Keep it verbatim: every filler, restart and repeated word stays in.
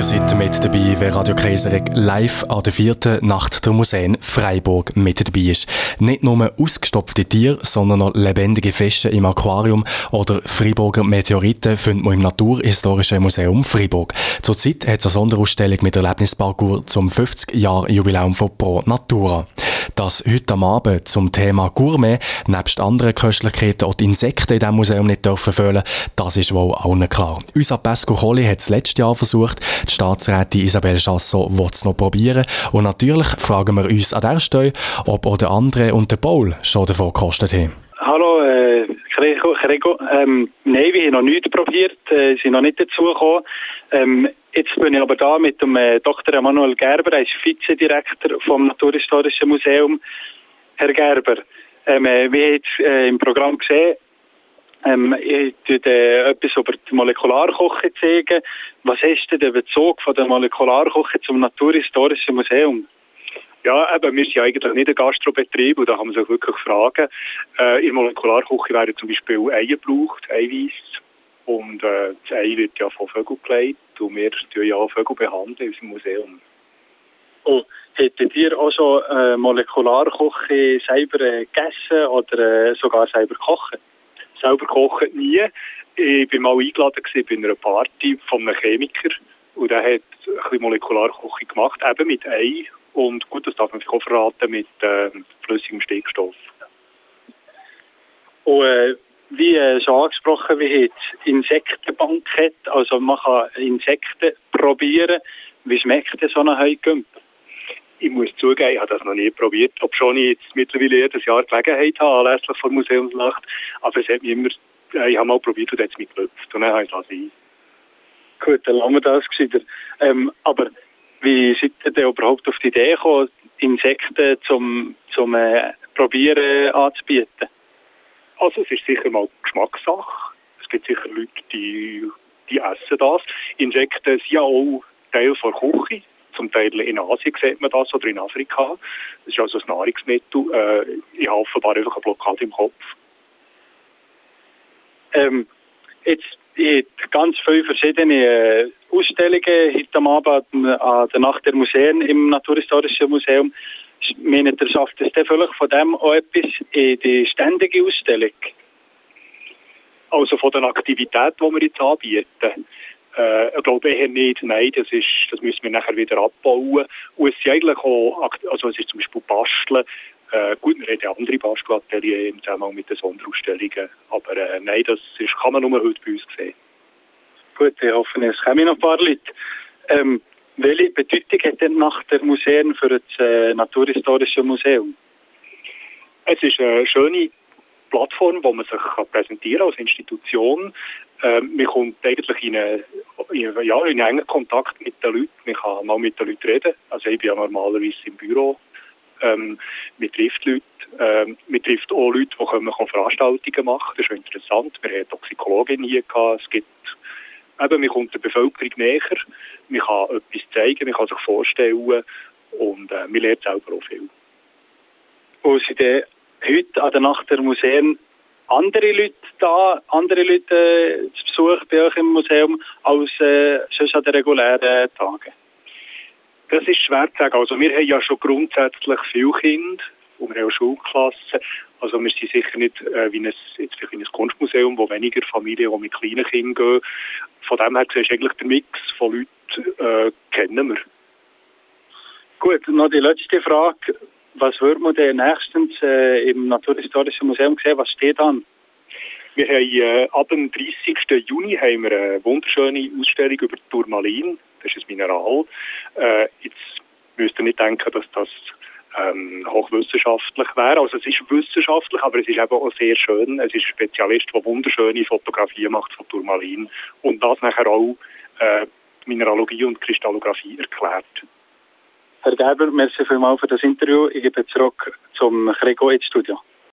Ihr seid mit dabei, wer Radio Kaisereg live an der vierten Nacht der Museen Freiburg mit dabei ist. Nicht nur ausgestopfte Tiere, sondern auch lebendige Fische im Aquarium oder Freiburger Meteoriten finden wir im Naturhistorischen Museum Freiburg. Zurzeit hat es eine Sonderausstellung mit Erlebnisparcours zum fünfzig-Jahr-Jubiläum von Pro Natura. Dass heute am Abend zum Thema Gourmet nebst anderen Köstlichkeiten auch die Insekten in diesem Museum nicht dürfen fehlen, das ist wohl allen klar. Unser Pesco Colli hat es letztes Jahr versucht, die Staatsrätin Isabelle Chassot will es noch probieren und natürlich fragen wir uns an der Stelle, ob auch der André und der Paul schon davon gekostet haben. Hallo, äh, Krego. Ähm, nein, wir haben noch nichts probiert, äh, sind noch nicht dazugekommen. Ähm, jetzt bin ich aber da mit dem äh, Doktor Emanuel Gerber, er ist Vizedirektor vom Naturhistorischen Museum. Herr Gerber, ähm, äh, wir haben jetzt äh, im Programm gesehen, ähm, ich werde äh, etwas über die Molekularkoche zeigen. Was ist denn der Bezug von der Molekularkoche zum Naturhistorischen Museum? Ja, eben, wir sind ja eigentlich nicht ein Gastrobetrieb und da kann man sich wirklich fragen. Äh, in der Molekularküche werden zum Beispiel Eier gebraucht, Eiweiß. Und äh, das Ei wird ja von Vögeln gelegt und wir tun ja Vögel behandeln in unserem Museum. Oh, hättet ihr auch schon äh, Molekularküche selber äh, gegessen oder äh, sogar selber kochen? Selber kochen nie. Ich war mal eingeladen bei einer Party von einem Chemiker und der hat ein bisschen Molekularküche gemacht, eben mit Ei. Und gut, das darf man sich auch verraten mit äh, flüssigem Stickstoff. Und äh, wie äh, schon angesprochen, wir haben Insektenbankett, also man kann Insekten probieren. Wie schmeckt denn so eine Heugümper? Ich muss zugeben, ich habe das noch nie probiert, obwohl ich jetzt mittlerweile jedes Jahr Gelegenheit habe, anlässlich der Museumsnacht. Aber es hat mich immer, äh, ich habe mal probiert und hat es mich geklopft. Und dann habe ich es lassen. Gut, dann lassen wir das wieder. Ähm, aber wie seid ihr denn überhaupt auf die Idee gekommen, Insekten zum, zum äh, Probieren anzubieten? Also es ist sicher mal Geschmackssache. Es gibt sicher Leute, die, die essen das. Insekten sind ja auch Teil der Küche. Zum Teil in Asien sieht man das oder in Afrika. Das ist also ein Nahrungsmittel. Äh, ich habe offenbar einfach eine Blockade im Kopf. Ähm, jetzt es gibt ganz viele verschiedene Ausstellungen heute am Abend an der Nacht der Museen im Naturhistorischen Museum. Meint ihr, schafft es denn vielleicht von dem auch etwas in die ständige Ausstellung? Also von den Aktivitäten, die wir jetzt anbieten? Äh, ich glaube eher nicht. Nein, das, ist, das müssen wir nachher wieder abbauen. Und es ist eigentlich auch, also es ist zum Beispiel Basteln. Äh, gut, wir haben ja andere Bastelatelier im Zusammenhang mit den Sonderausstellungen. Aber äh, nein, das ist, kann man nur heute bei uns sehen. Gut, ich hoffe, es kommen noch ein paar Leute. Ähm, welche Bedeutung hat denn Nacht der Museen für das äh, Naturhistorische Museum? Es ist eine schöne Plattform, wo man sich kann präsentieren als Institution. Ähm, man kommt eigentlich in, eine, in, ja, in einen engen Kontakt mit den Leuten. Man kann mal mit den Leuten reden. Also ich bin ja normalerweise im Büro. Ähm, man trifft Leute. Ähm, man trifft auch Leute, die können, können Veranstaltungen machen. Das ist schon interessant. Wir hatten Toxikologin hier gehabt. Es gibt eben, man kommt der Bevölkerung näher. Man kann etwas zeigen, man kann sich vorstellen und äh, man lernt selber auch viel. Und sind denn heute an der Nacht der Museen andere Leute da, andere Leute äh, zu Besuch bei euch im Museum als äh, sonst an den regulären Tagen? Das ist schwer zu sagen. Also wir haben ja schon grundsätzlich viele Kinder und wir haben auch Schulklassen. Also wir sind sicher nicht äh, wie ein, jetzt wie ein Kunstmuseum, wo weniger Familien, die mit kleinen Kindern gehen. Von dem her siehst du eigentlich den Mix von Leuten äh, kennen wir. Gut, noch die letzte Frage. Was wird man denn nächstens äh, im Naturhistorischen Museum sehen? Was steht an? Wir haben äh, ab dem dreißigsten Juni haben wir eine wunderschöne Ausstellung über Turmalin. Das ist ein Mineral. Äh, jetzt müsst ihr nicht denken, dass das ähm, hochwissenschaftlich wäre. Also es ist wissenschaftlich, aber es ist eben auch sehr schön. Es ist ein Spezialist, der wunderschöne Fotografien macht von Turmalin und das nachher auch äh, Mineralogie und Kristallographie erklärt. Herr Gerber, merci vielmals für das Interview. Ich gebe zurück zum Krego ins Studio.